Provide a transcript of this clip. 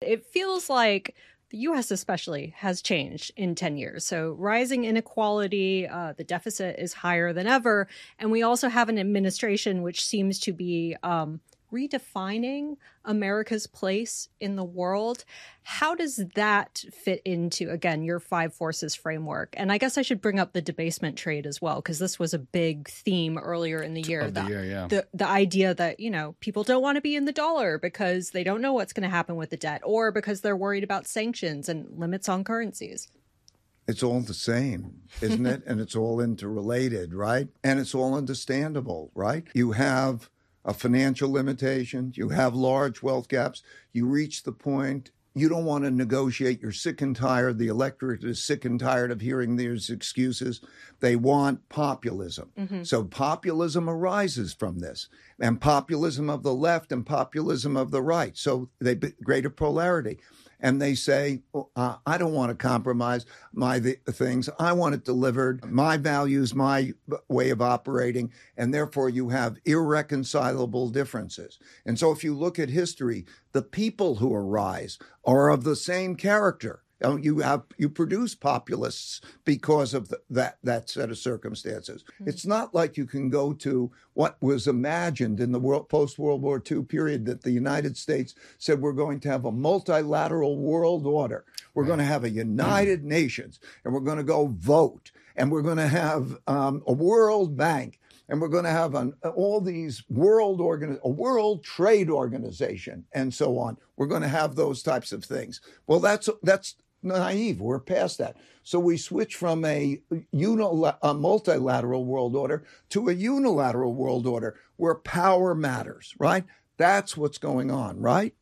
it feels like the U.S. especially has changed in 10 years. So rising inequality, the deficit is higher than ever. And we also have an administration which seems to be redefining America's place in the world. How does that fit into, again, your five forces framework? And I guess I should bring up the debasement trade as well, because this was a big theme earlier in the year. The idea that, you know, people don't want to be in the dollar because they don't know what's going to happen with the debt, or because they're worried about sanctions and limits on currencies. It's all the same, isn't it? And it's all interrelated, right? And it's all understandable, right? You have a financial limitation, you have large wealth gaps, you reach the point you don't want to negotiate, you're sick and tired, the electorate is sick and tired of hearing these excuses. They want populism. Mm-hmm. So populism arises from this, and populism of the left and populism of the right. So they greater polarity. And they say, I don't want to compromise my things. I want it delivered, my values, my way of operating. And therefore, you have irreconcilable differences. And so if you look at history, the people who arise are of the same character. You produce populists because of that set of circumstances. Mm-hmm. It's not like you can go to what was imagined in the post-World War II period, that the United States said we're going to have a multilateral world order. We're going to have a United Nations, and we're going to go vote, and we're going to have a World Bank, and we're going to have all these a World Trade Organization, and so on. We're going to have those types of things. Well, that's naive. We're past that. So we switch from a multilateral world order to a unilateral world order where power matters, right? That's what's going on, right?